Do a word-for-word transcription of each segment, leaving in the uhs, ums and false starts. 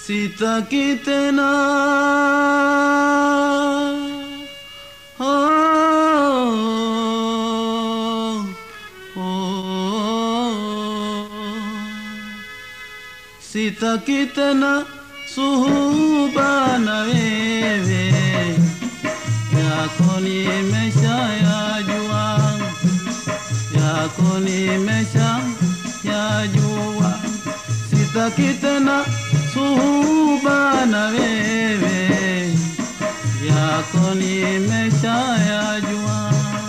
sitaki tena. Oh, oh, sitaki tena suhuba na wewe, yako nimeshayajua, yako nimeshayajua. Sitaki tena suhuba na wewe, yako nimeshayajua.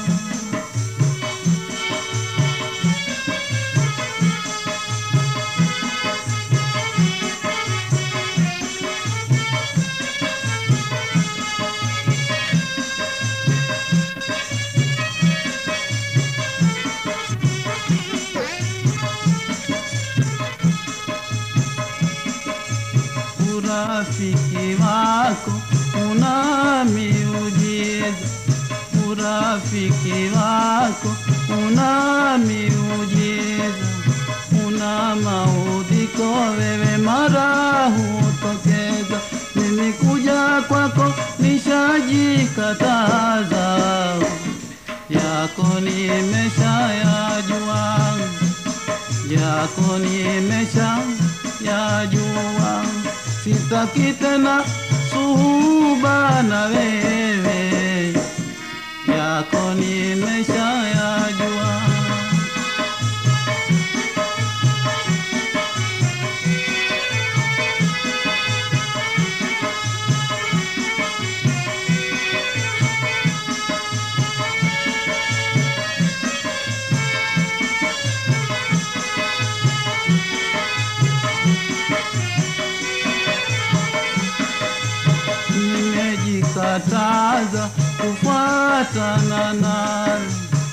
Urafiki wako una miujiza, urafiki wako una miujiza, una maudhiko wewe mara hutokeza. Mimi kuja kwako nishajikataza, yako nimeshayajua, yako nimeshayajua. Sitaki tena suhuba na wewe, yako nimeshayajua. Nimejikataza kufuatana nawe,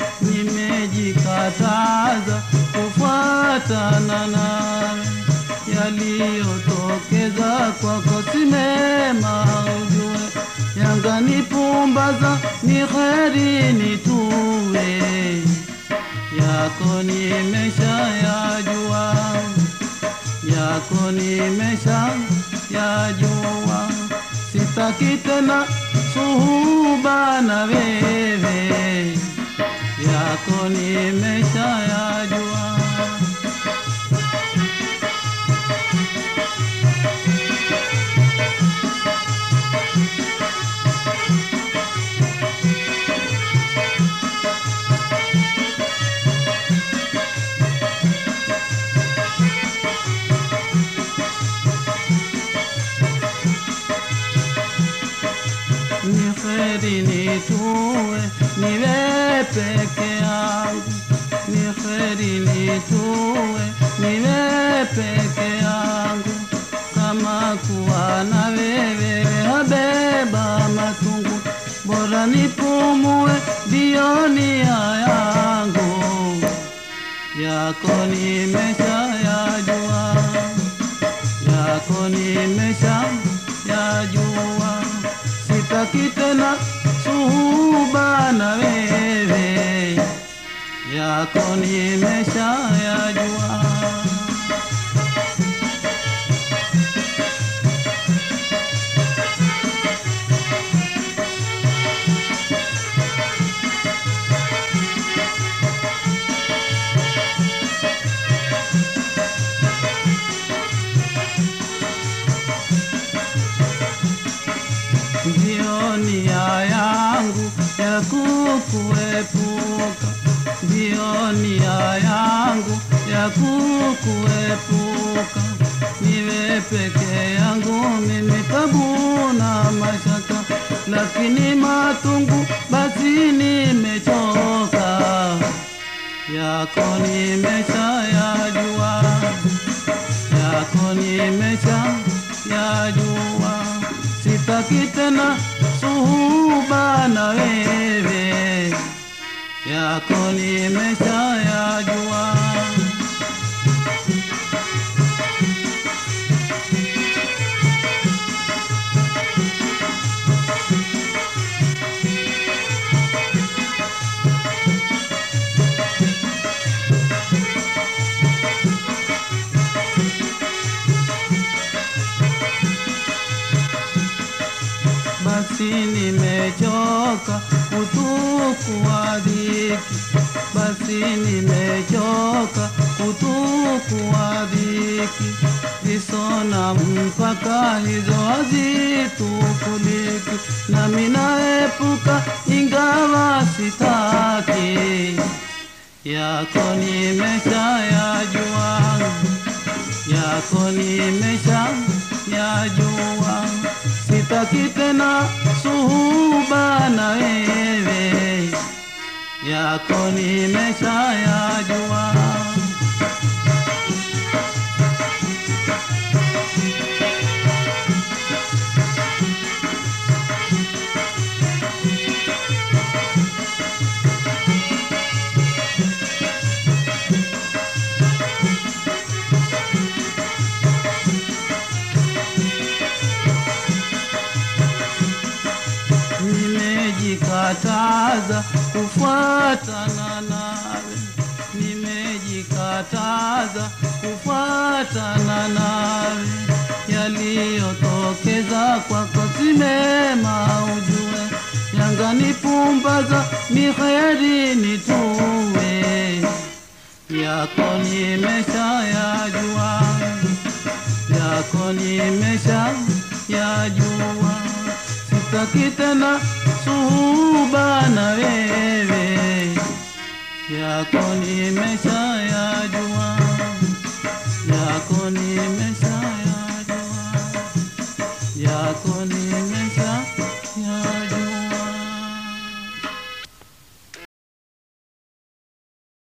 nimejikataza kufuatana nawe. Yaliyotokeza kwako si mema ujue, yanganipumbaza ni kheri nitue, yako nimeshayajua, yako nimeshayajua. Sitaki tena suhuba na wewe, yako nimeshayajua. Ni kheri nitue niwe peke yangu, ni kheri nitue niwe peke yangu. Kama kuwa na wewe habeba matungu, bora nipumue ndiyo nia yangu, yako nimeshayajua, yako nimeshayajua. Sitaki tena suhuba na wewe, yako nimeshayajua. Ndiyo nia yangu ya kukuepuka, ndiyo nia yangu ya kukuepuka. Niwe peke yangu mimi tabu na mashaka, lakini matungu basi nimechoka, yako nimeshayajua, yako nimeshayajua. Sitaki tena suhuba na wewe, yako nimeshayajua. basi nimechoka utuku wa dhiki, basi nimechoka utuku wa dhiki, visona mpaka hizo hazitukuliki, nami naepuka ingawa sitaki, yako nimeshayajua, yako nimeshayajua, sitaki tena suhuba na wewe, yako nimeshayajua. Nimejikataza kufuatana nawe, nimejikataza kufuatana nawe, yaliyotokeza kwako si mema ujue, yanganipumbaza ni kheri nituwe, yako nimeshayajua, yako nimeshayajua, sitaki tena suhuba na wewe, yako nimeshayajua.